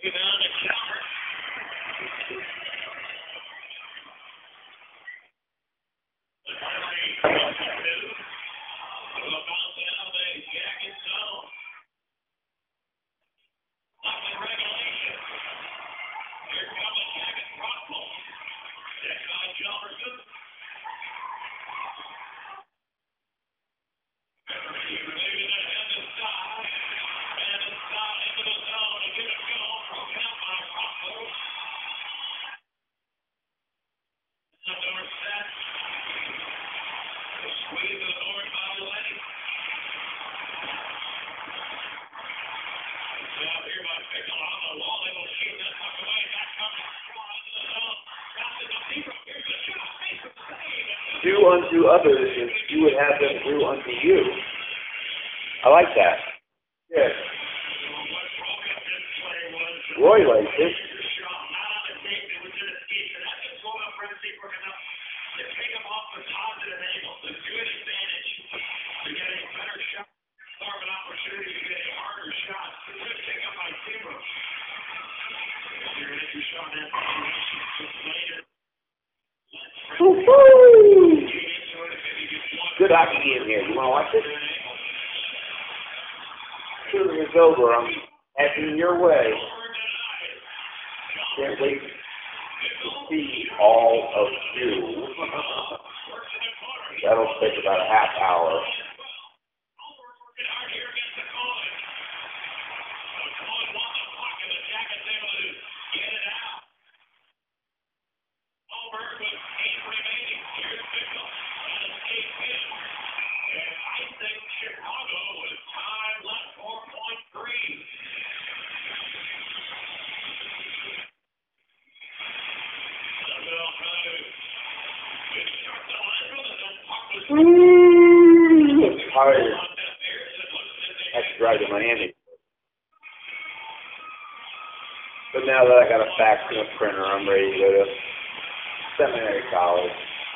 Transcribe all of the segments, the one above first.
Do unto others as you would have them do unto you. I like that. Yes. Roy likes it. Woo-hoo! Good hockey game here. You want to watch it? Shooting is over. I'm heading your way. Can't wait to see all of you. That'll take about a half hour. Tired. Had to drive to Miami. But now that I got a fax and a printer, I'm ready to go to seminary college.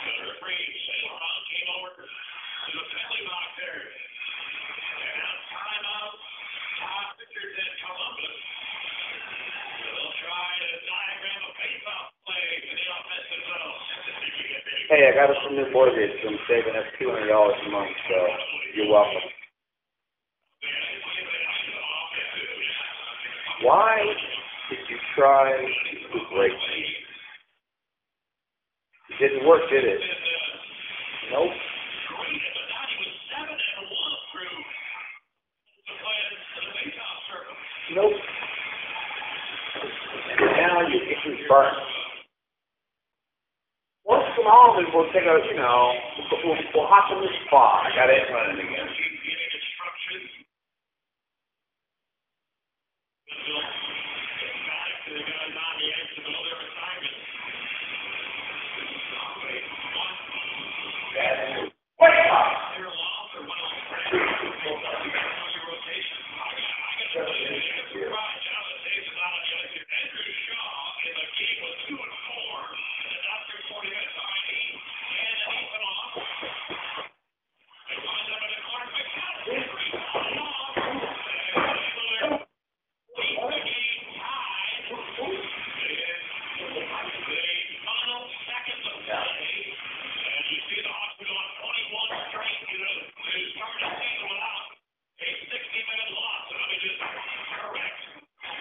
Hey, I got us some new mortgage. I'm saving us $200 a month, so you're welcome. Why did you try to break me? It didn't work, did it? Nope. Nope. Now your kitchen's burnt. Once come on, and we'll take a, we'll hop in the spa. I got it running again.